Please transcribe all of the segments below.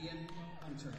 Ian Hunter.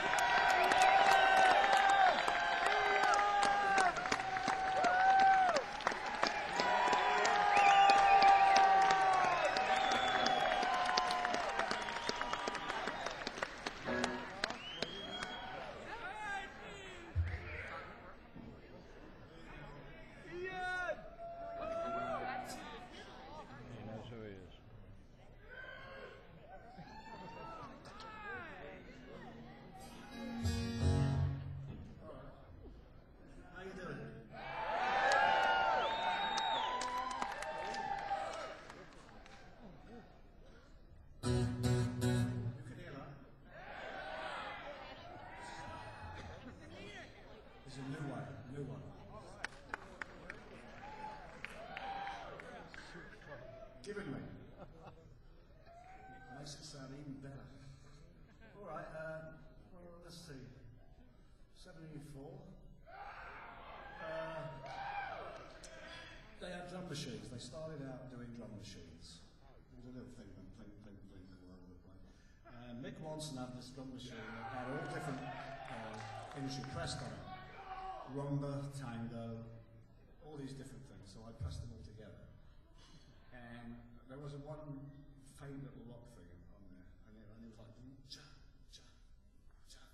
Given me. Makes it sound even better. All right, let's see. 74. They had drum machines. They started out doing drum machines. There's a little thing, pling, pling, pling, all over the place. Mick Ronson had this drum machine that had all different things you pressed on it. Rumba, tango, all these different things. So I pressed them all together. And there was one faint little rock thing on there, and it was like cha cha cha.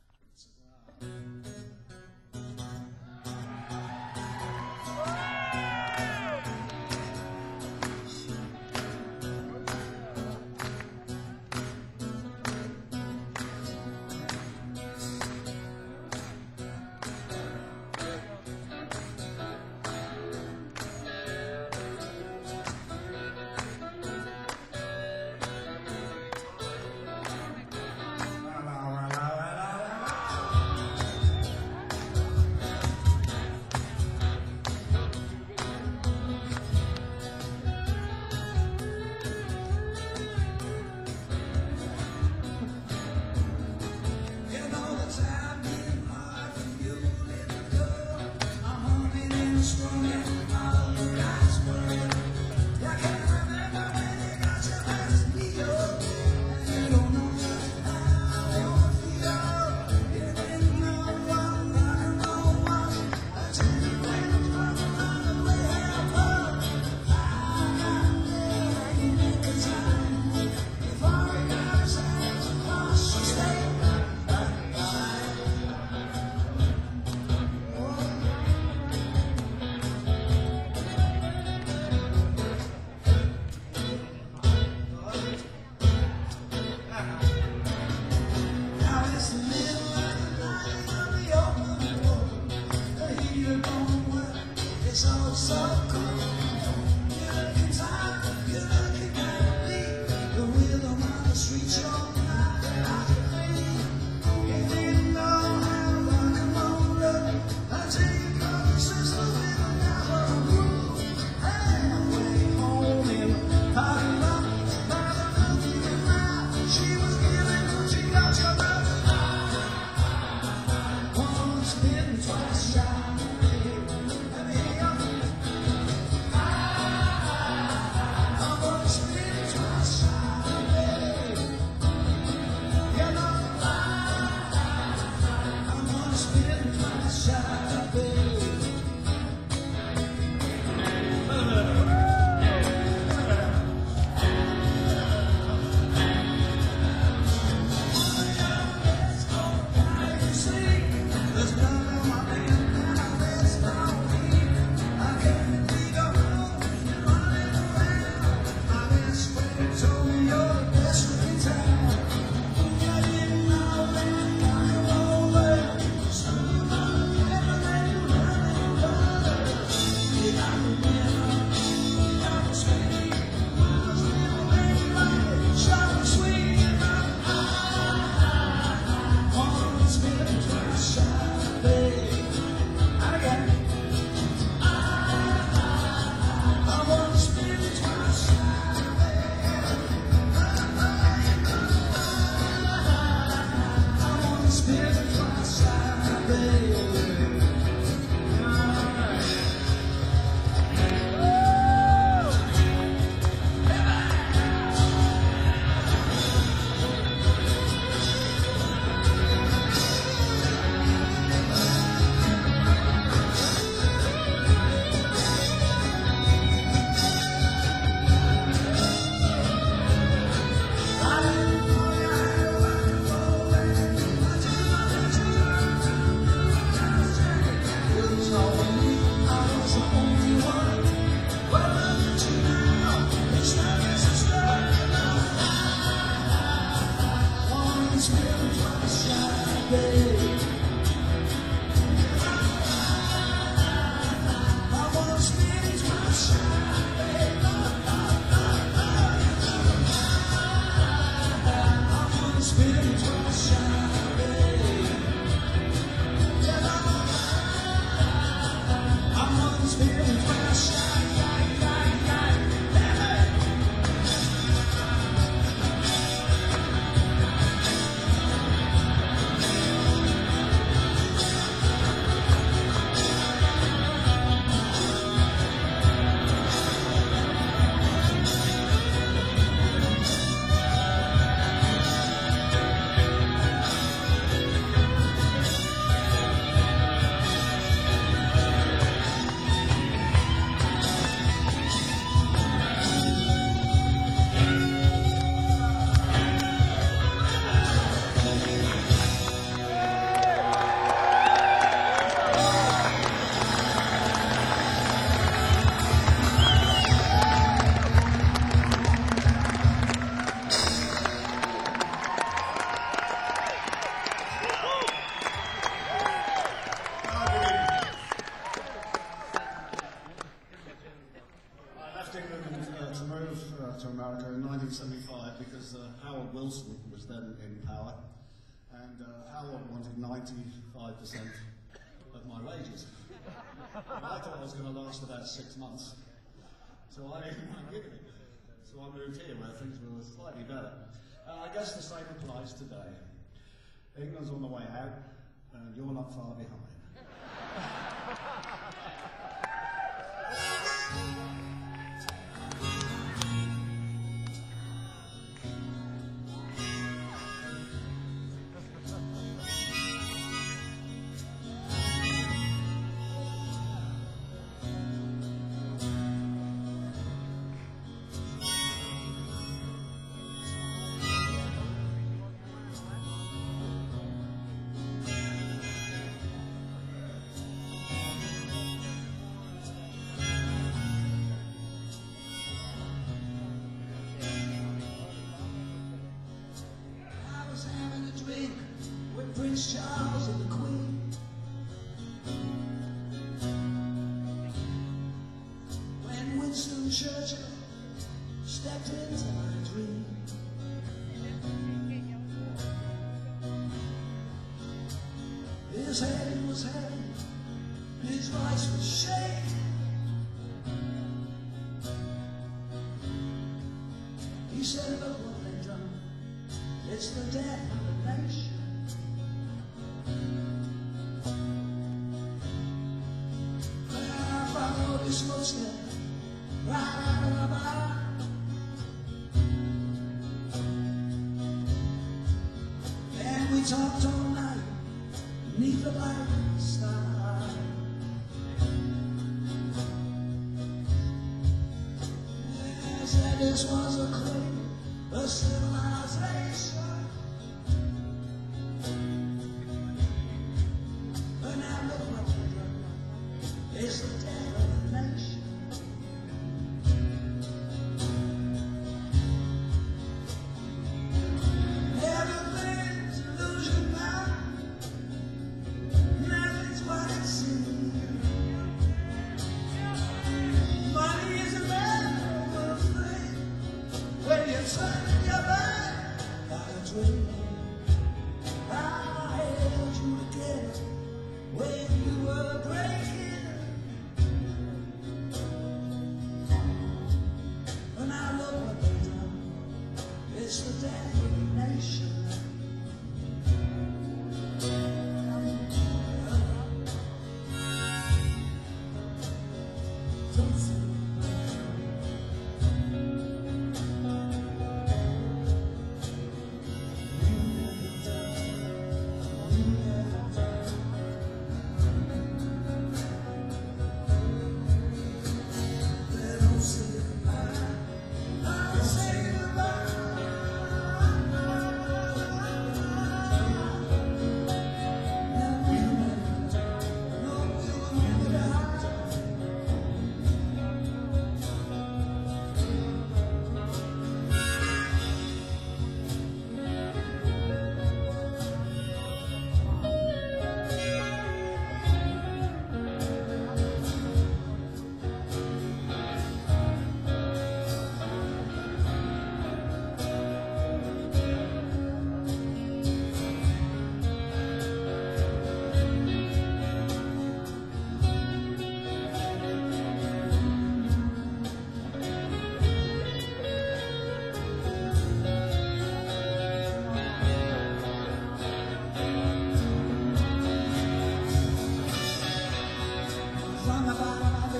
To America in 1975 because Howard Wilson was then in power, and Howard wanted 95% of my wages. And I thought I was going to last about 6 months, so I didn't give it. So I moved here where things were slightly better. I guess the same applies today. England's on the way out, and you're not far behind. Prince Charles and the Queen, when Winston Churchill stepped into my dream. His head was heavy, his voice was shaking. He said, look what they've done, it's the death of the nation. His footsteps right out of the bar. And we talked all night beneath the black star. I said this was a claim of civilization, but now look what they've done, it's the death of the nation. Everything's illusion now, nothing's what it seems. Money is a valuable thing when you turn your back.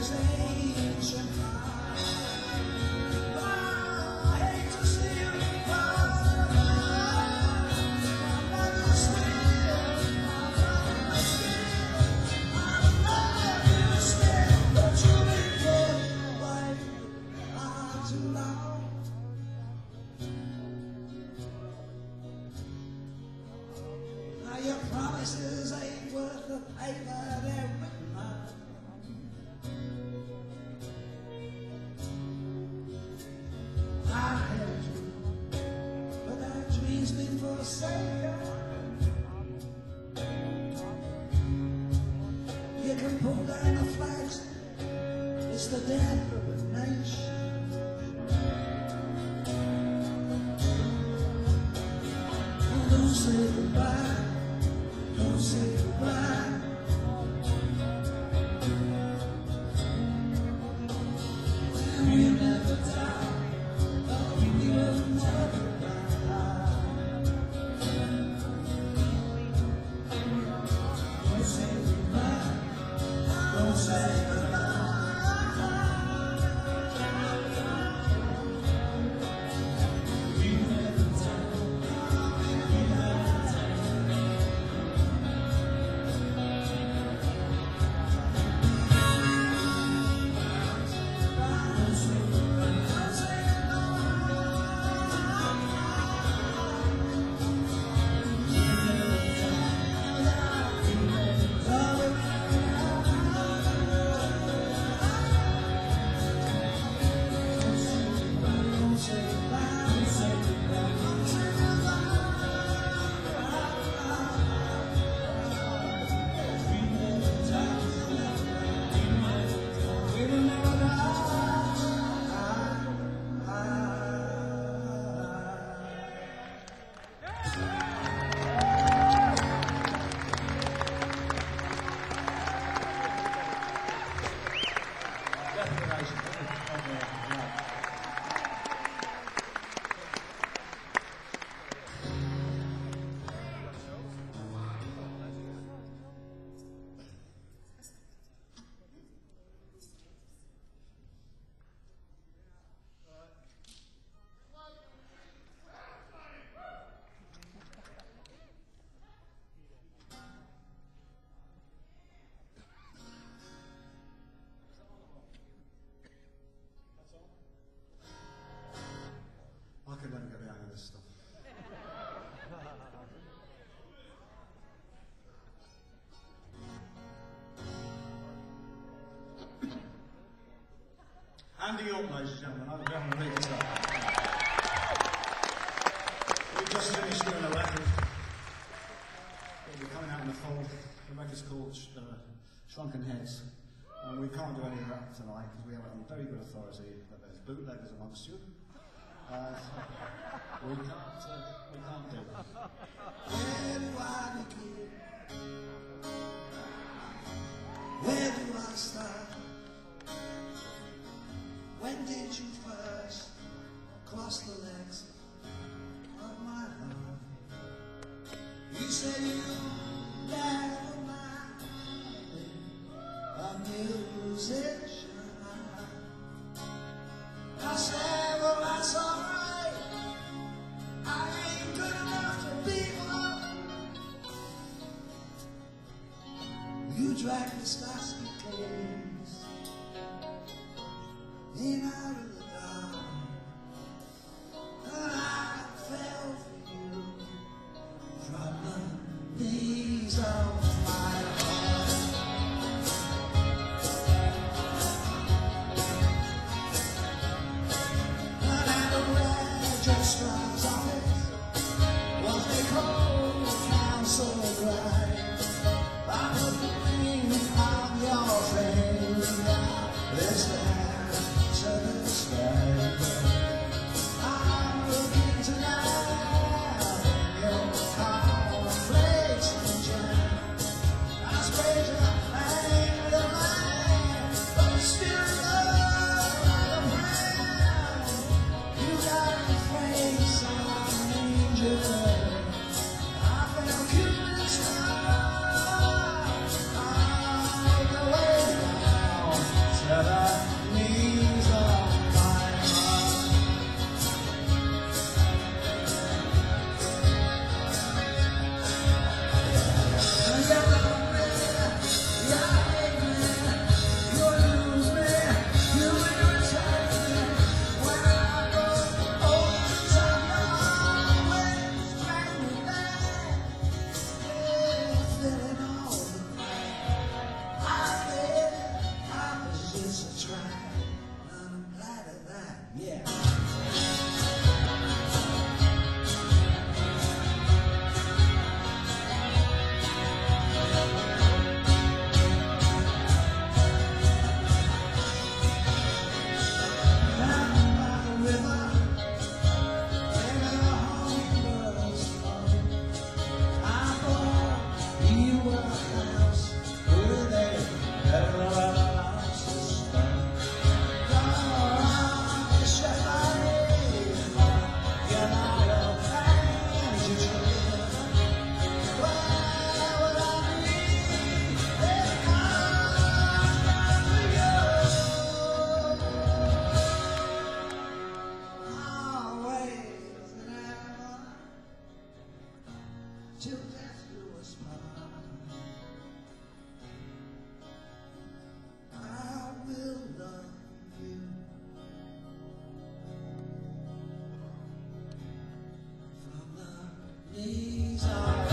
Your promises ain't worth the paper they're written on. I held you, but our dreams been forsaken. You can pull down the flags, it's the death of a nation. Don't say goodbye. Don't say goodbye. We'll never die. Oh, we will never die. Don't say goodbye. Don't say goodbye. I could never get behind this stuff. Andy York, ladies and gentlemen, I'm having a big guitar. We've just finished doing a record. It'll be coming out in the fall. The record's called Shrunken Heads. And we can't do any of that tonight because we have it on very good authority that there's bootleggers amongst you. We can't do that. Where do I begin? Where do I start? When did you first cross the legs of my heart? You said you never mind a musician. I said, well, that's alright. I ain't good enough to be loved. You dragged the Starsky Caves in out of the dark, and I fell for you from the knees of my heart. And I read your stripes on it, what they call council bride. I put the ring on your finger, this land to the sky. I'm looking tonight in your cornflakes and jam. till death do us part. I will love you from the knees of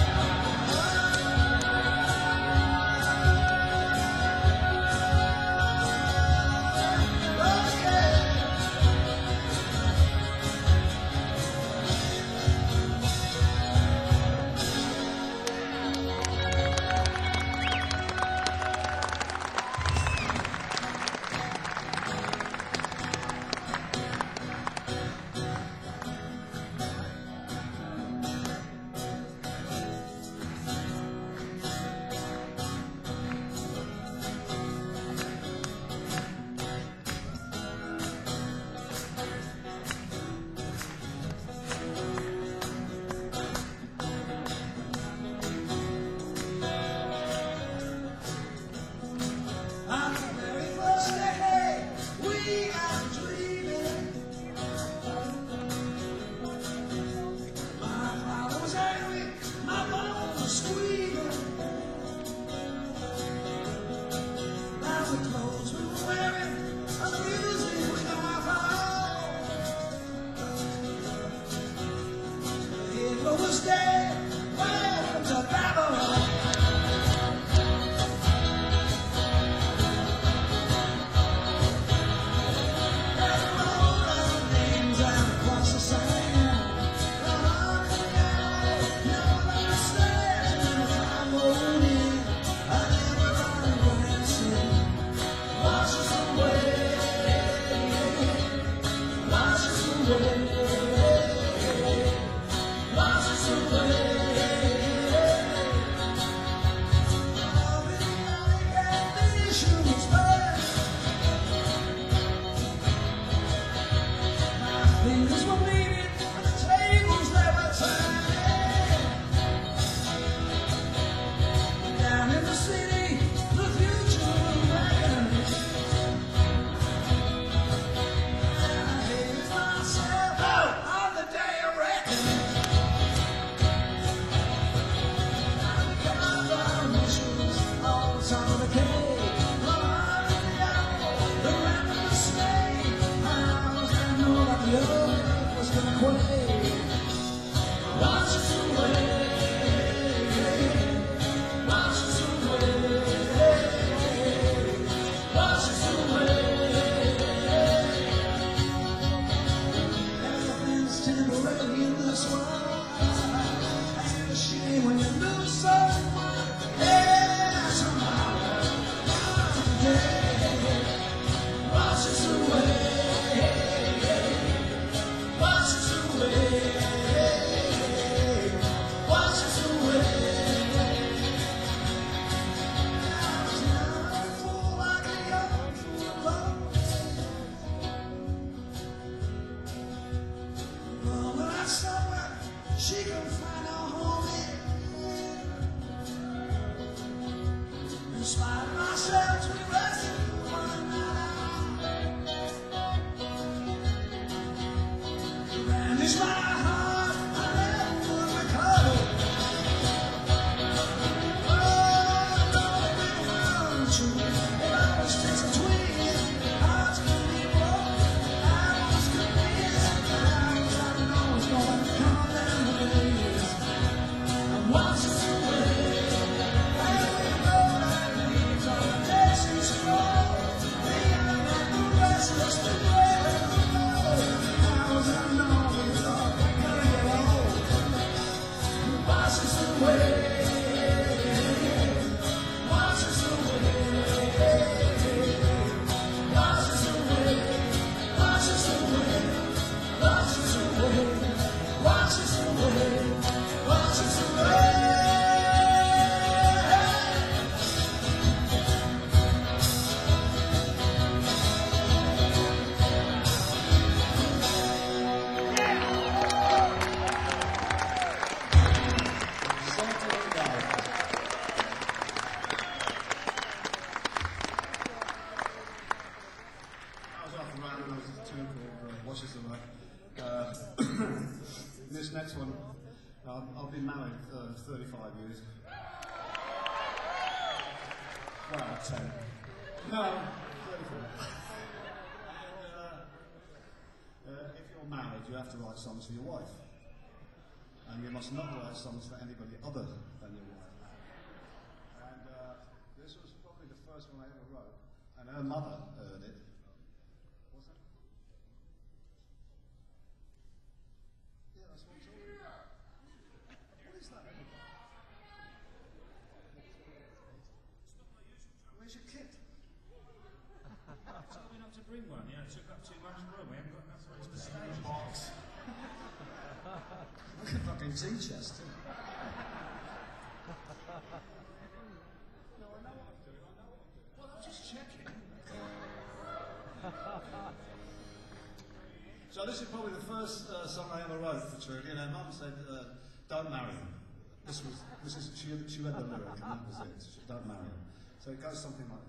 was dead, welcome to Babylon. They wrote our names out across the sand. Never understand when the time rolled in. Everybody dancing, wash us away, wash us away. Wash us away. Fingers were bleeding, but the tables never turned. Down in the city, the future will reckon. And I hated myself on the day of reckoning. Some of the cake, the rat and the snake. I was gonna know that the earth was gonna quake. Wash us away, wash us away, wash us away. Everything's temporary in this world. Ain't a shame when you lose someone. Wash us away, wash us away, wash us away. I was never a fool like a young fool. When I somewhere she can find a home in spite of myself to be resting. It's my heart, I never would recover. Oh, no, it won't you. It always takes a twist. Hearts can be broken. I was convinced that I know it's gonna come down the ways. And wash us away. Every road I leave on the desert scroll. Beyond that, the restless, the brave, and the bold. How was I know? Wash us away, wash us away, wash us away, wash us away, wash us away, wash us away, wash us away. 35 years. Well, 10. No, 34. If you're married, you have to write songs for your wife. And you must not write songs for anybody other than your wife. And this was probably the first one I ever wrote. And her mother heard it. What's that? Yeah, that's what I'm talking about. What is that? Where's your kit? Told me not to bring one. Yeah, it took up too much room. We haven't got enough room to the stage box. Like a fucking tea chest, too. No, I know what I'm doing. Well, I'm just checking. So this is probably the first song I ever wrote for Trudy, and her mum said, "Don't marry him." She read the lyric, and that was it. Don't marry him. So it goes something like this.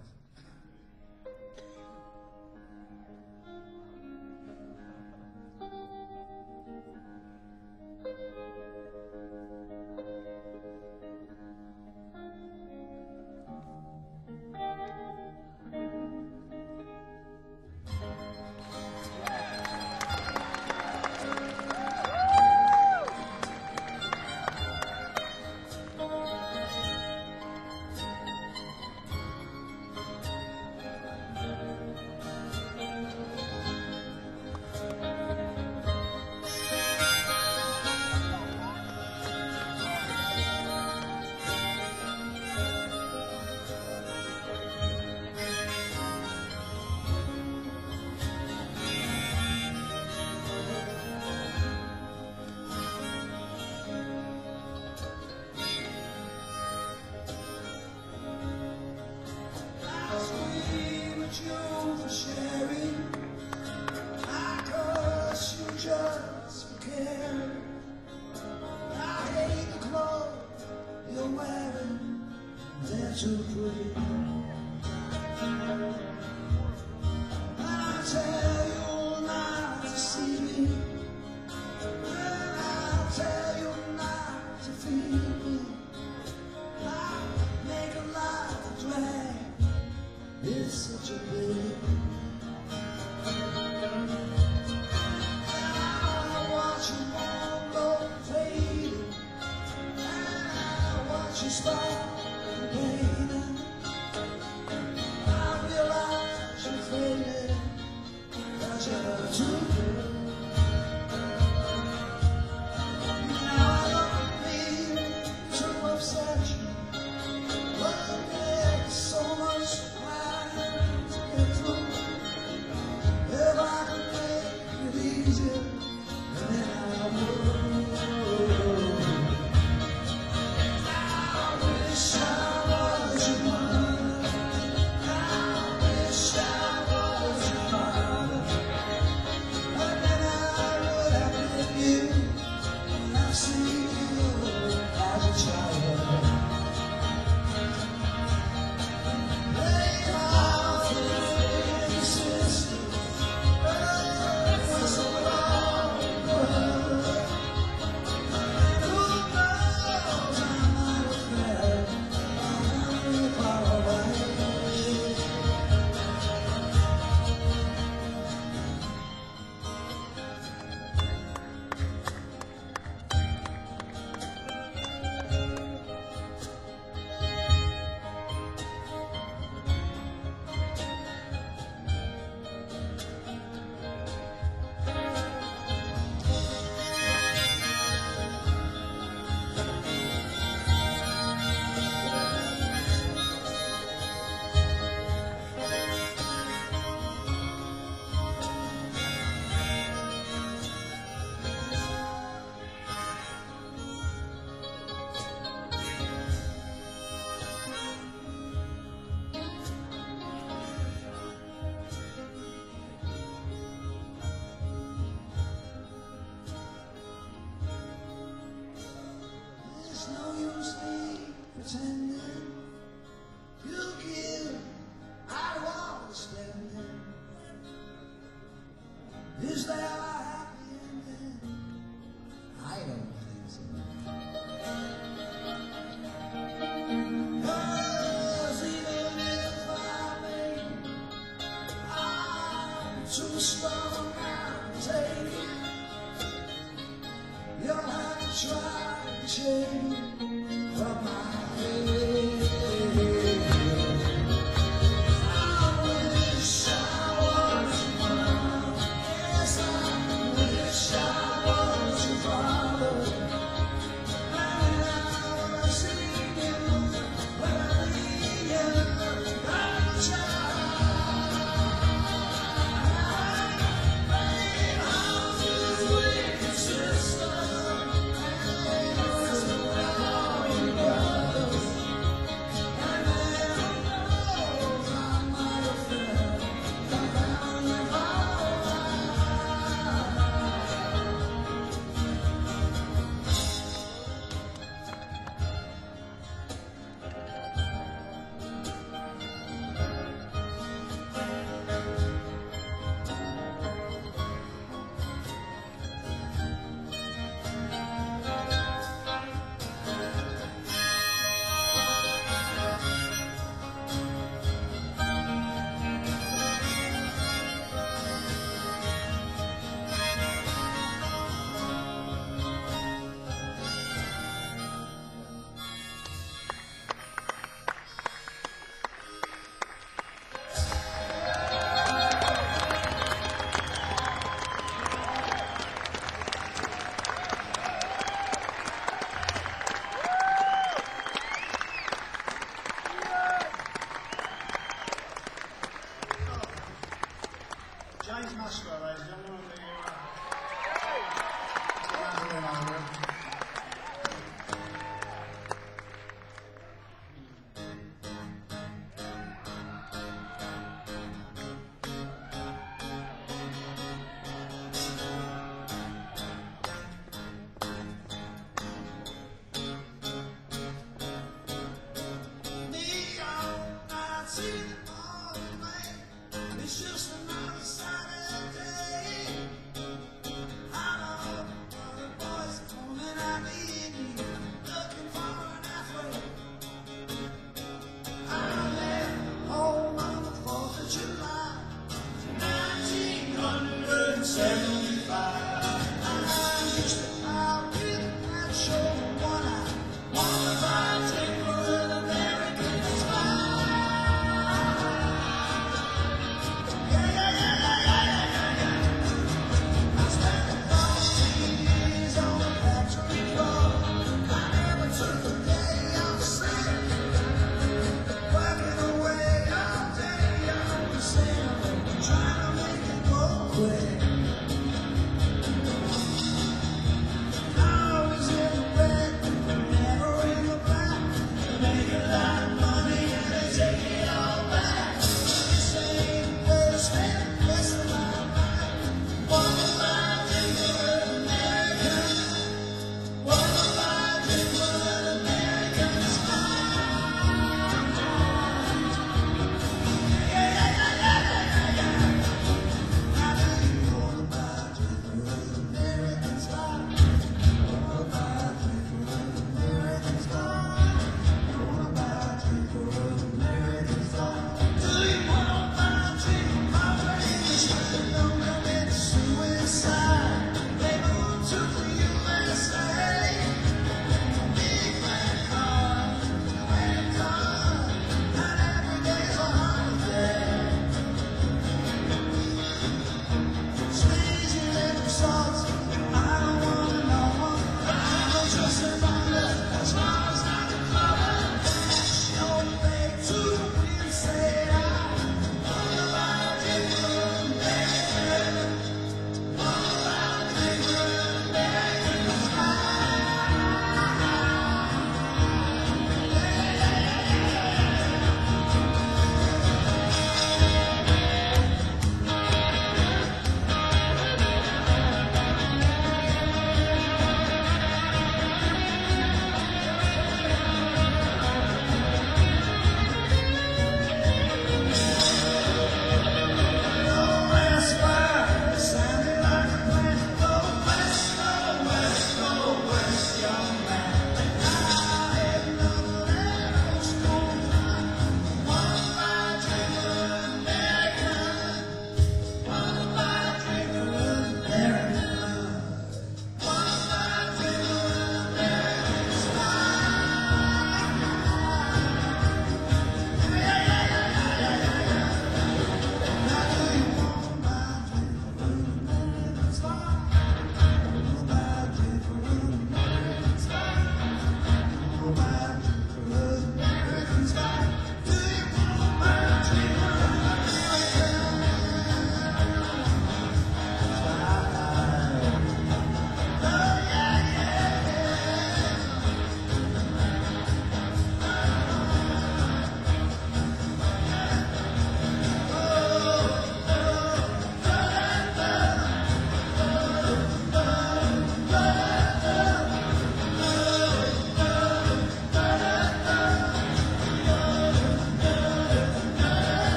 I wish I was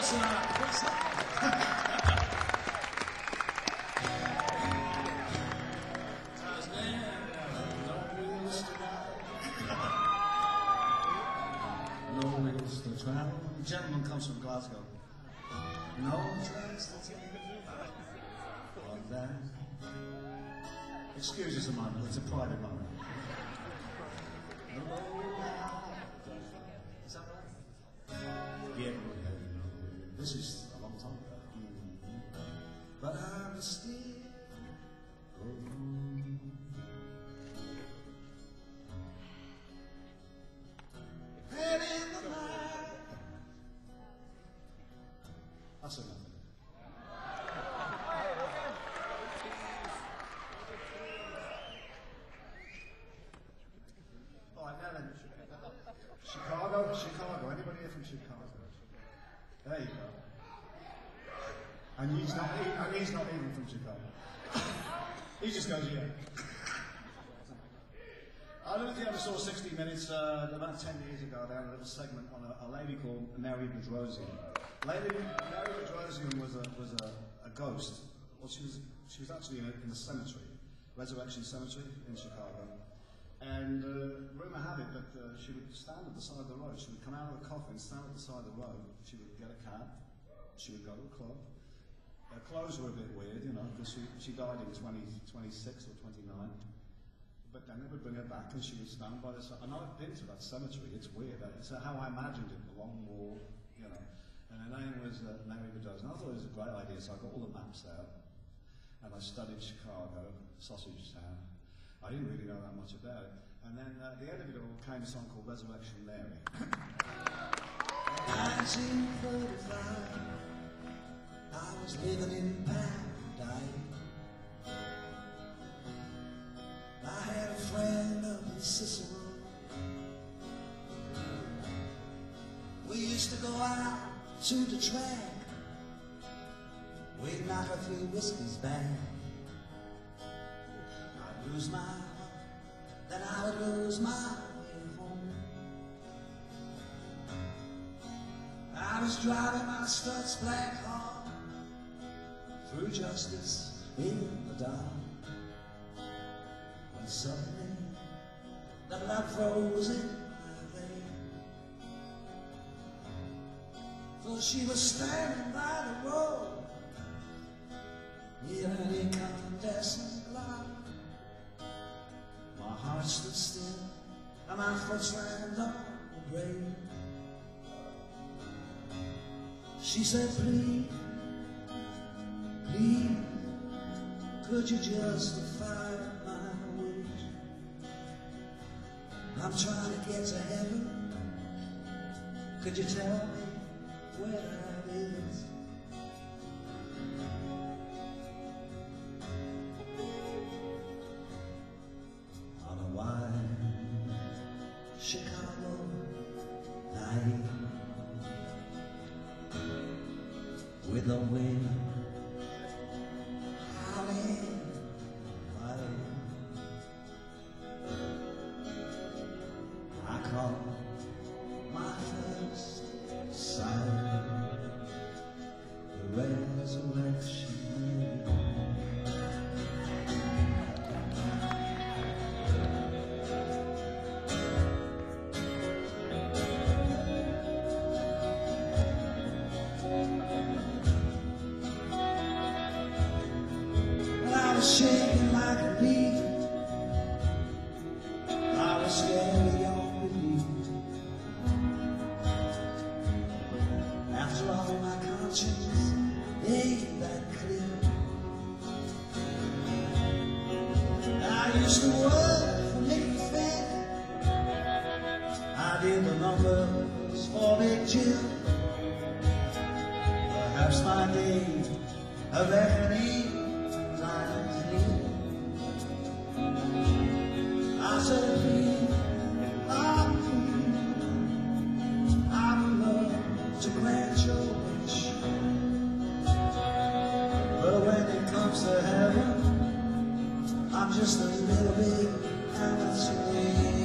No wheels to travel. The gentleman comes from Glasgow. No tracks to take on that. Excuse us a moment, it's a private moment. Is that right? Yeah, this is a long time ago. But I'm still going. And in the night. That's enough. All right, now then. Chicago. Anybody here from Chicago? There you go. And he's not even from Chicago. He just goes, yeah. I don't know if you ever saw 60 Minutes about 10 years ago. They had a little segment on a lady called Mary Bedrosian. Mary Bedrosian was a ghost. Well, she was actually in a cemetery, Resurrection Cemetery in Chicago. And rumour had it that she would stand at the side of the road. She would come out of the coffin, stand at the side of the road. She would get a cab. She would go to a club. Her clothes were a bit weird, you know, because she died in 26 or 29. But then they would bring her back and she would stand by the side. And I've been to that cemetery, it's weird. It's how I imagined it, the long wall, you know. And her name was Mary Bedrosian. I thought it was a great idea, so I got all the maps out. And I studied Chicago, Sausage Town. I didn't really know that much about it. And then at the end of it all came a song called Resurrection Mary. 1935, I was living in paradise. I had a friend up in Cicero. We used to go out to the track. We'd knock a few whiskeys back. I'd lose my heart, then I would lose my way home. I was driving my Stutz black car through Justice in the dark. When suddenly the blood froze in my vein. For she was standing by the road near an incandescent light. My heart stood still and my foot slammed on the brake. She said, please, please, could you justify my wish? I'm trying to get to heaven. Could you tell me where that is? On a white Chicago night, with the wind howling wild, I caught my first sight, the resurrection. Shaking like a leaf, I was scared beyond belief. After all, my conscience ain't that clear. I used to work for Mickey Finn. I did the numbers for Big Jim. Perhaps my day of reckoning. I said, please, I would love to grant your wish, but when it comes to heaven, I'm just a little bit amateur.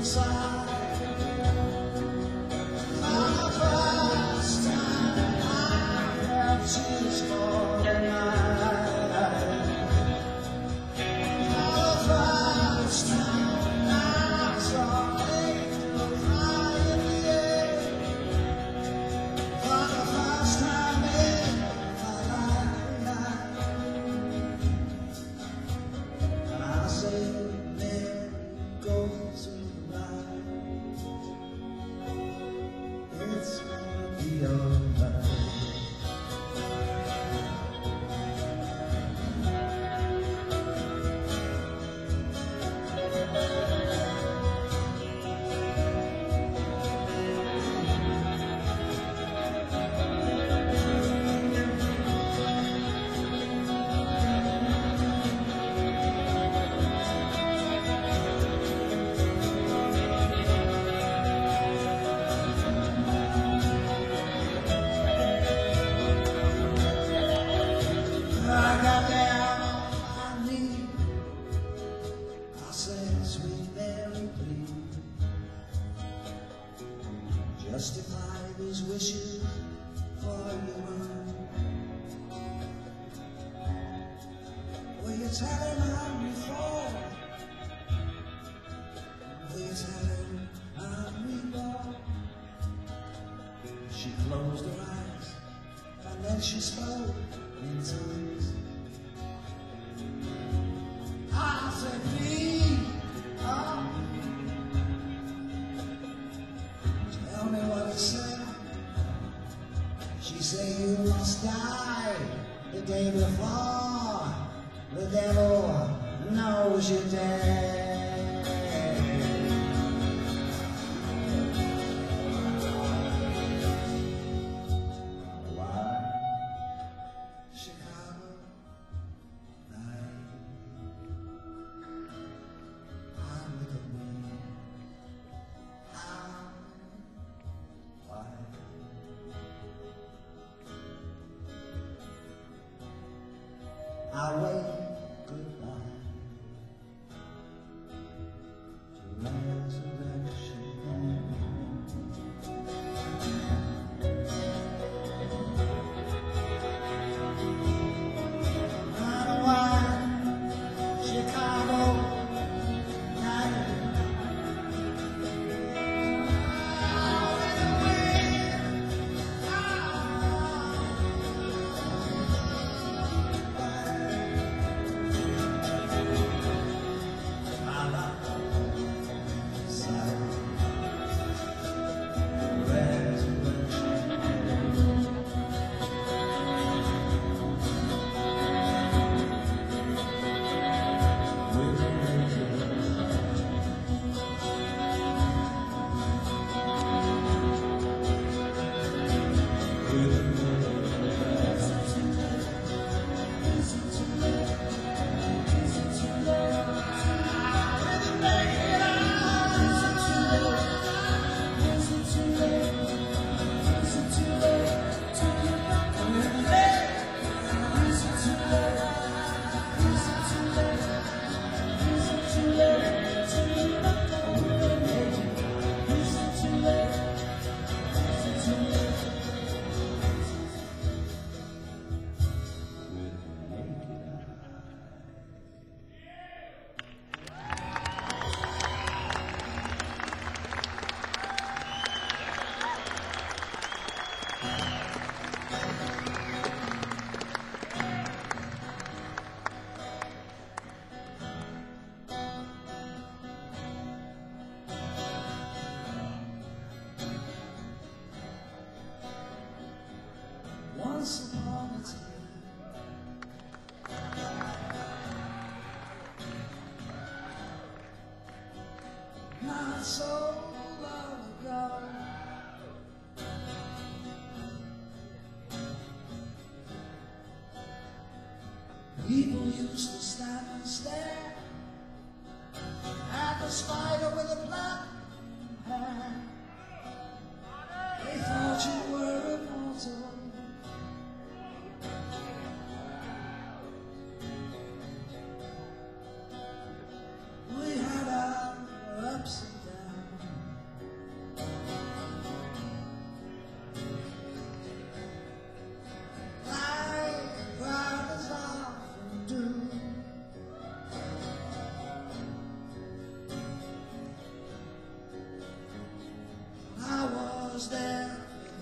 Justify these wishes for you. Will you tell him I'm reformed? Will you tell him I'm reborn? She closed her eyes and then she spoke in tongues. I said, please, tell me what it said. She said, you must die the day before the devil knows you're dead. Why? Chicago night. I'm with the wind. Why? I wave goodbye to resurrection. Chicago night. Once upon a time, not so long ago, people used to stand and stare at the spider with a black hand. They thought you were immortal. We had our ups and downs.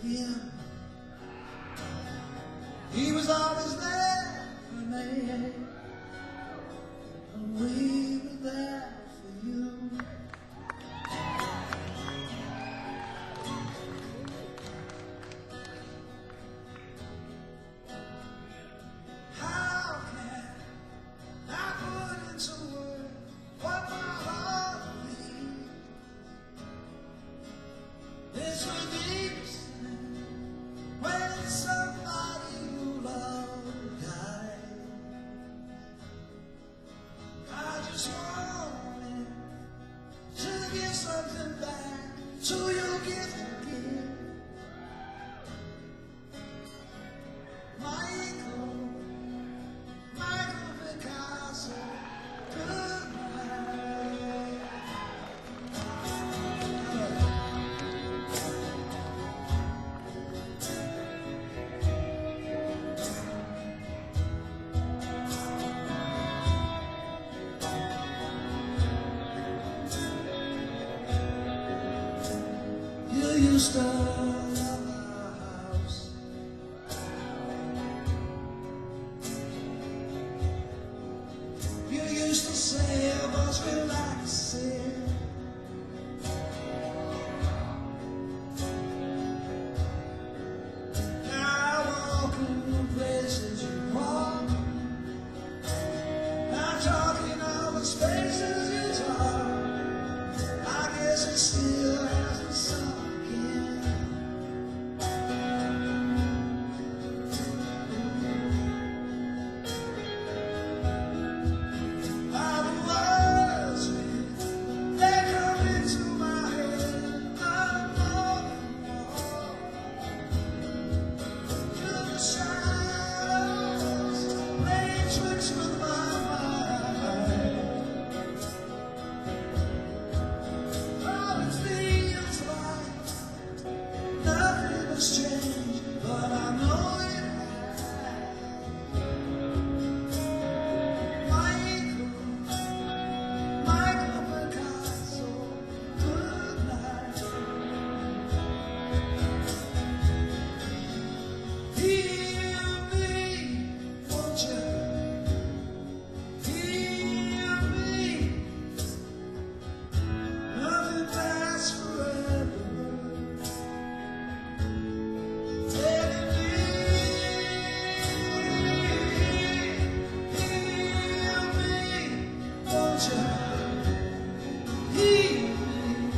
him. He was always there for me, and we were there for you. How can I put into words what my heart believes? It's relief when somebody you love dies. I just wanted to give something back to your gift again. Michael Picasso, good night. You used to love our house. You used to say I was relaxing. Now I walk in the places you walk. Now talking all the spaces you talk. I guess it still hasn't sunk in. All the words, they come into my head. I'm more and more to the shadows, playing tricks with my mind. Oh, it feels like nothing has changed, but I know it has. Michael Picasso, good night. Hear me, won't you? Hear me. Nothing lasts forever. Let it hear me, won't you? Hear me.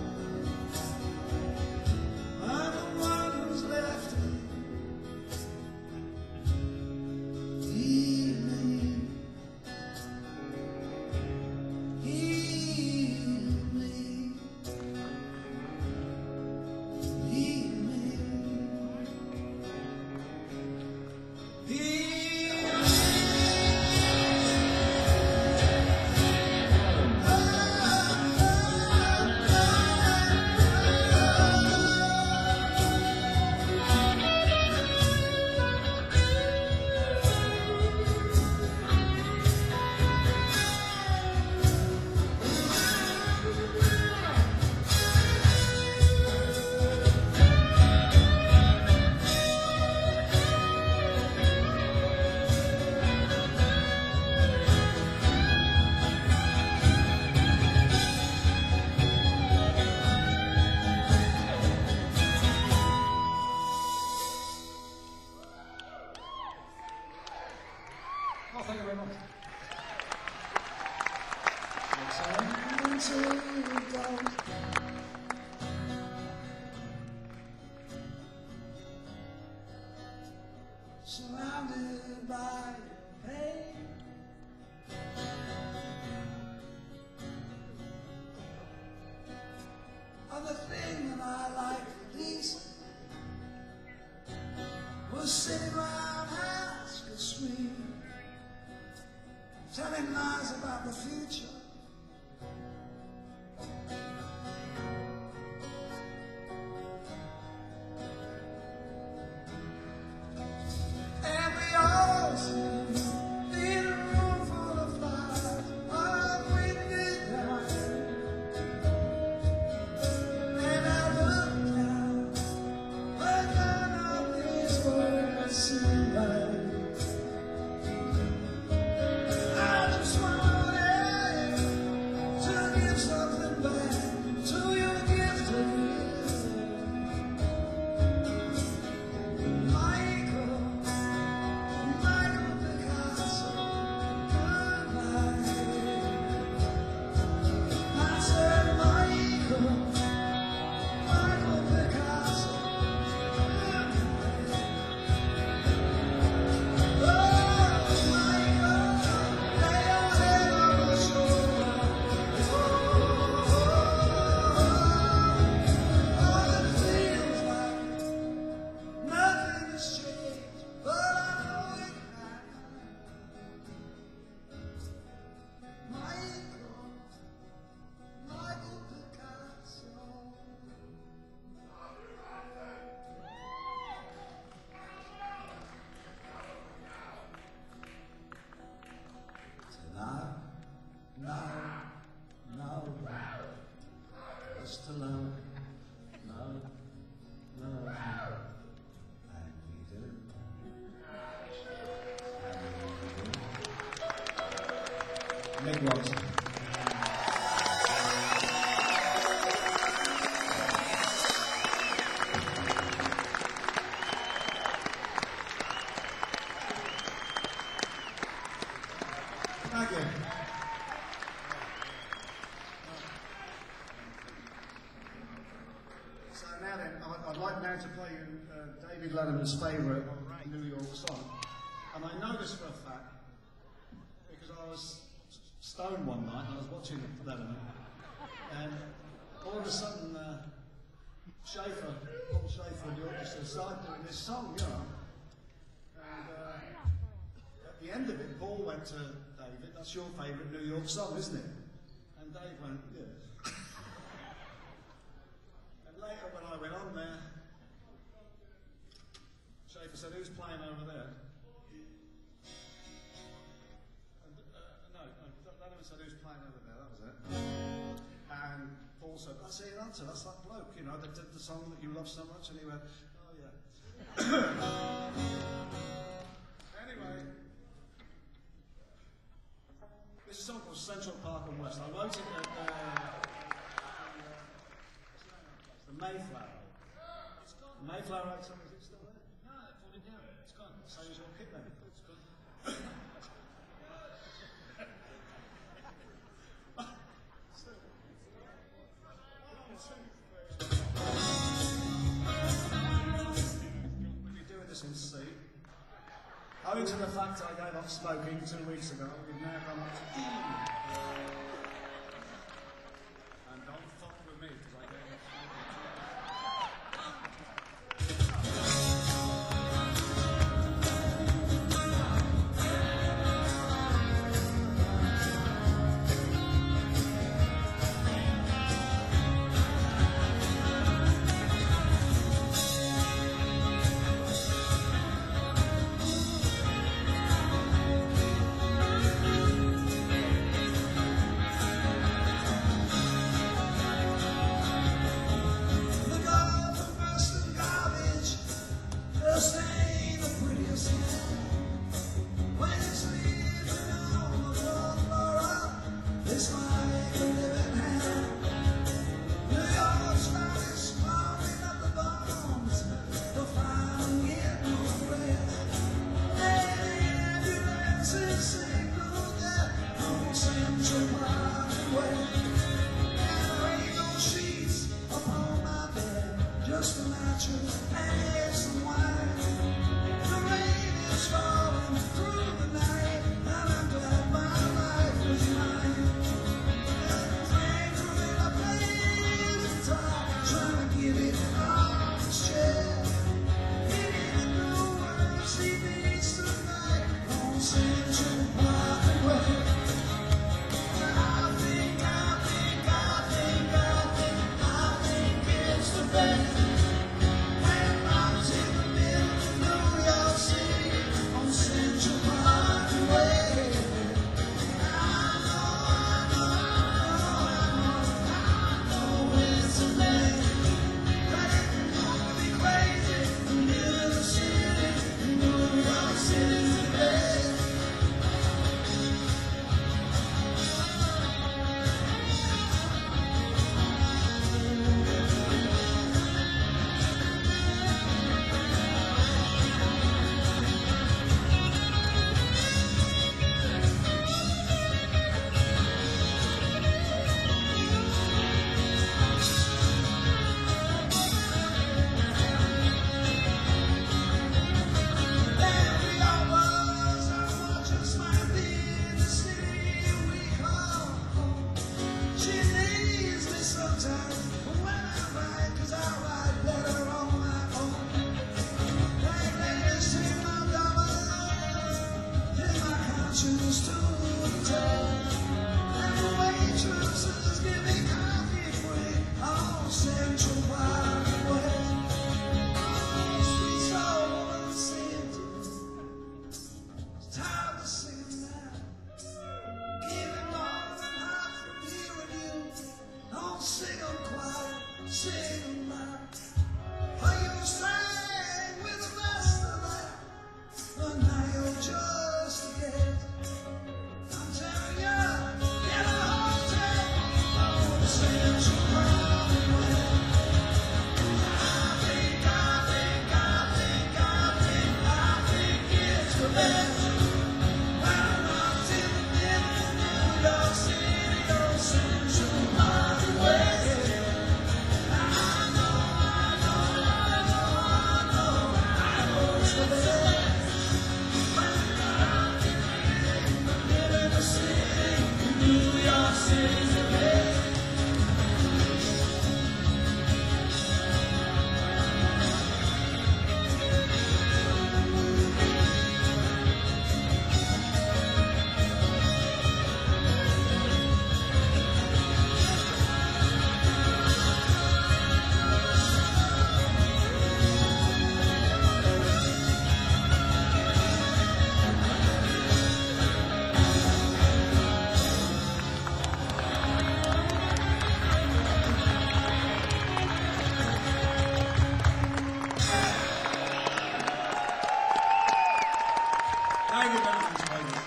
I'm the one who's left it. Hear me. Hear me. Hear me. Oh, thank you very much. Until you go. Surrounded by pain. And the thing that I liked least was sitting around Haskell Street, telling lies about the future. And we all seem in a room full of lies, of wind night. And I looked down, but just to love, love, love you. And we do. And we do. Mick Ronson. Thank you. So now then, I'd like now to play you David Letterman's favourite New York song. And I know this for a fact because I was stoned one night and I was watching Letterman. And all of a sudden, Paul Schaefer and the orchestra started doing this song, you know. And at the end of it, Paul went to David, that's your favourite New York song, isn't it? And Dave went, yeah. And later when I went on there, Schaefer said, who's playing over there? And, no, Letterman said, who's playing over there? That was it. And Paul said, that's Ian Hunter, that's that bloke, you know, that did the song that you love so much. And he went, oh yeah. Anyway, this is a song called Central Park and West. I wrote it at the Mayflower. The Mayflower Hotel, is it still there? No, I pulled it down. It's gone. Same as your kit then. It's gone. We'll be doing this in C. Owing to the fact I gave up smoking 2 weeks ago, we've now gone up to E. And don't fuck with me, because I gave up just a mattress and some wine. The rain is falling through the night, and I'm glad my life was mine. When I play the guitar, trying to give it all its chest. He didn't know where she beats tonight on Central Parkway. I think it's the best. Choose to tell, and the waitresses give me coffee free on Central Parkway. Sweet soul of the city, it's time to sing now. Giving more than half from hearing you, don't sing them quiet. say goodbye. I used to sing with the best of them, but now you're just a kid. I'm telling you, in a hotel, I wanna say that you're running away. I think it's the best. Running up to the middle of New York City, don't seem so far away. Thank you very much, ladies.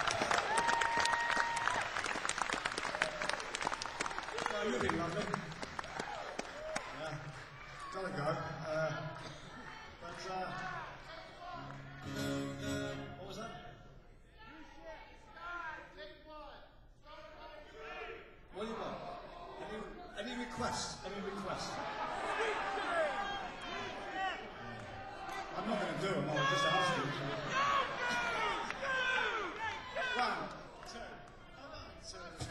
Oh, you've been lovely. Yeah, gotta go. What was that? What do you want? Any requests? Any requests? I'm not going to do them. I'll just ask you. One, two,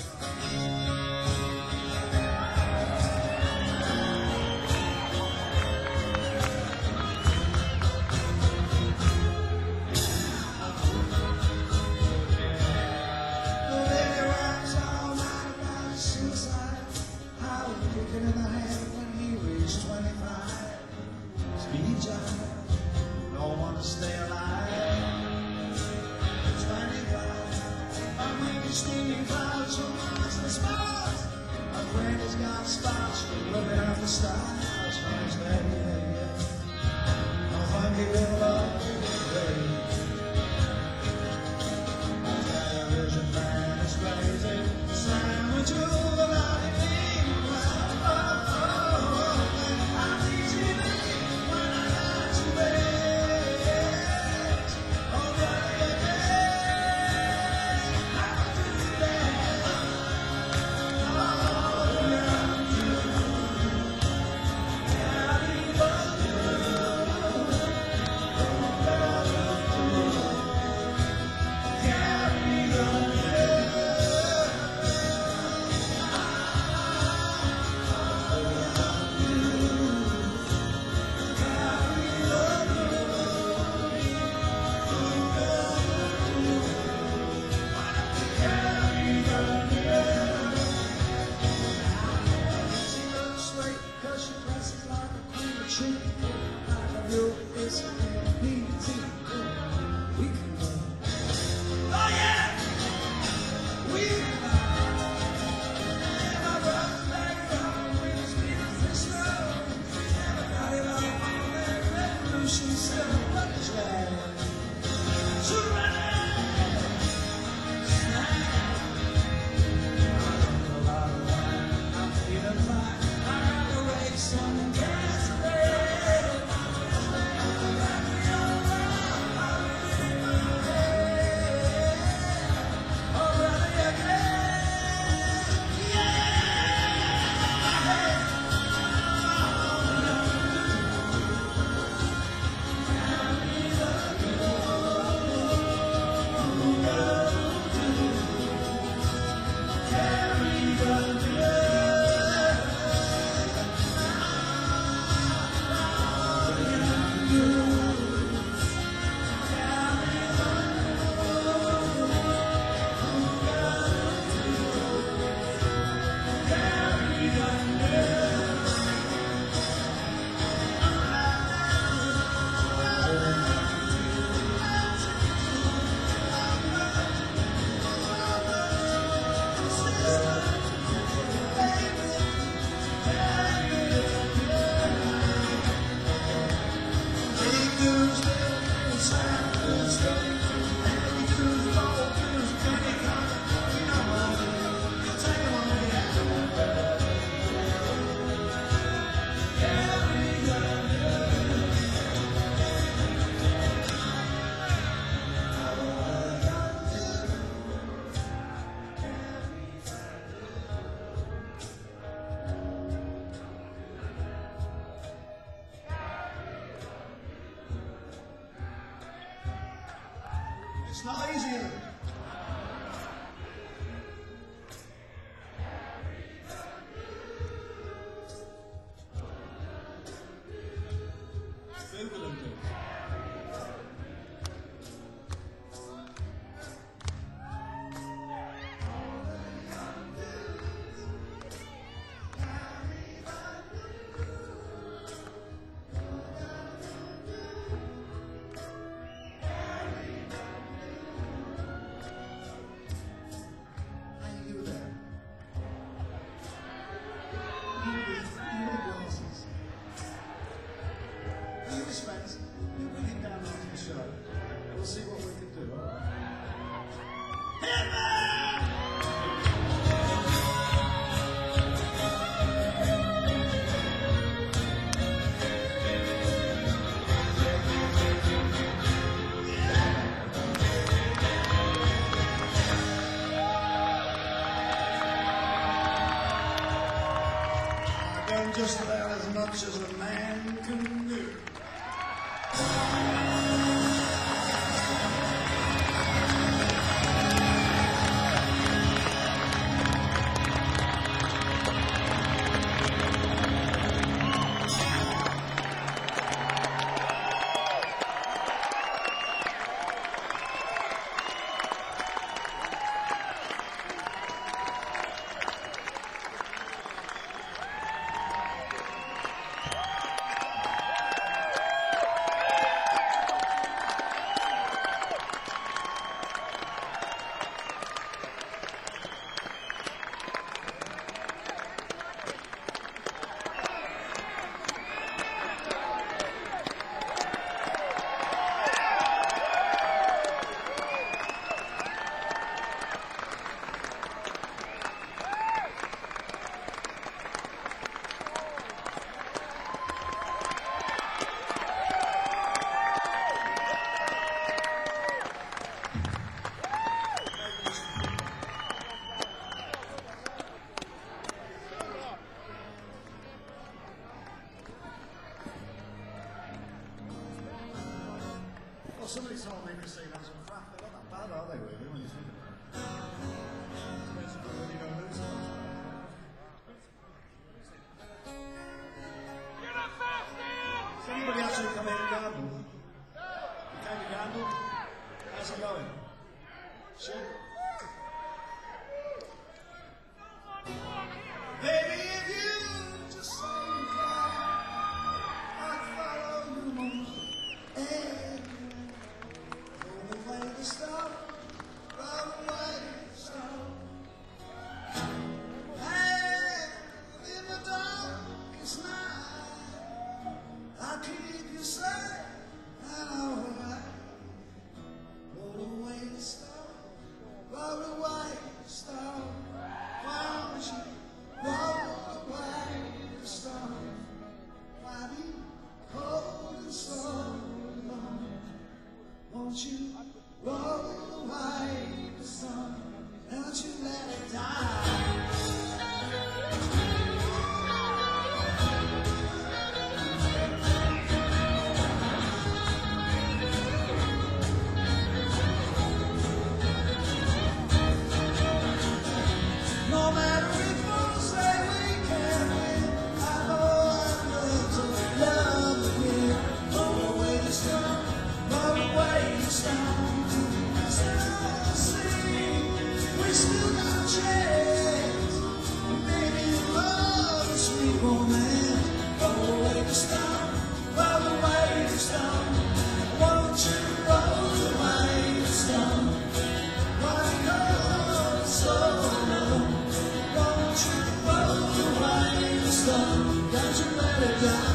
don't want to stay alive. 25, I'm making steaming clouds from Mars and Mars. My friend has got spots from looking at the stars. Friends, I'll find you in love, television man is crazy. Sandwich you without anything. I'm easy when I got you, babe. Oh, baby, how do I'm feeling fine. I'd rather race on gas. It's not easy, is it? Google them, please. Hey, you there? You need glasses. You dispense, you bring it down after the show. We'll see what we can do, alright? I've done just about as much as a man can do. Well, somebody told me casinos and crap. They're not that bad, are they, really, when you think about it? Depends on whether you don't lose so much. Has anybody actually come in and gamble? You came to gamble? How's it going? Shit. Baby, if you just say I'd follow you home. Won't you roll away the sun? Don't you let it die. No matter if people say we can't win, I know I'd love to love again. Roll away the sun, roll away the sun. We still got a chance. Maybe love a sweet romance. Roll away the stone, roll away the stone. Won't you roll away the stone? Why go so low? Won't you roll away the stone? Don't you let it die.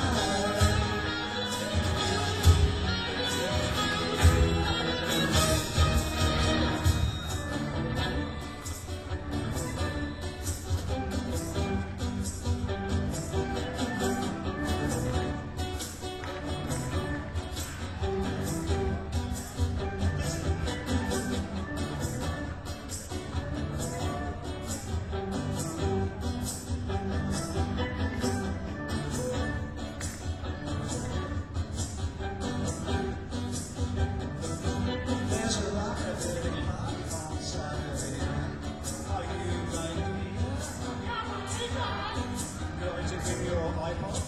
Paul.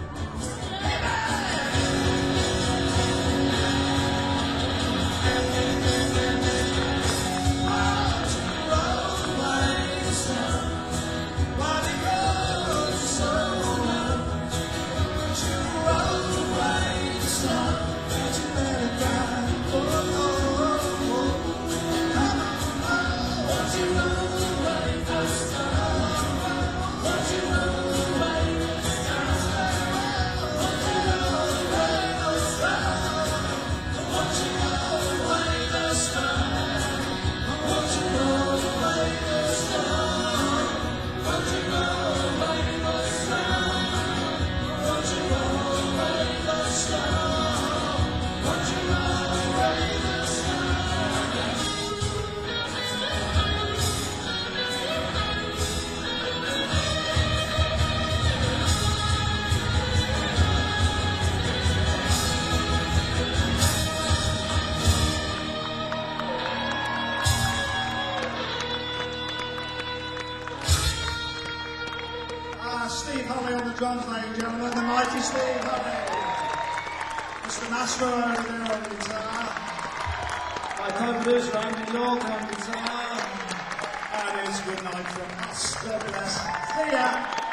Steve Holly on the drums, ladies and gentlemen, the mighty Steve Holly. Mr. Mastro over there on guitar. My co-producer Andy York on guitar. And it's good night from us. God bless. See ya.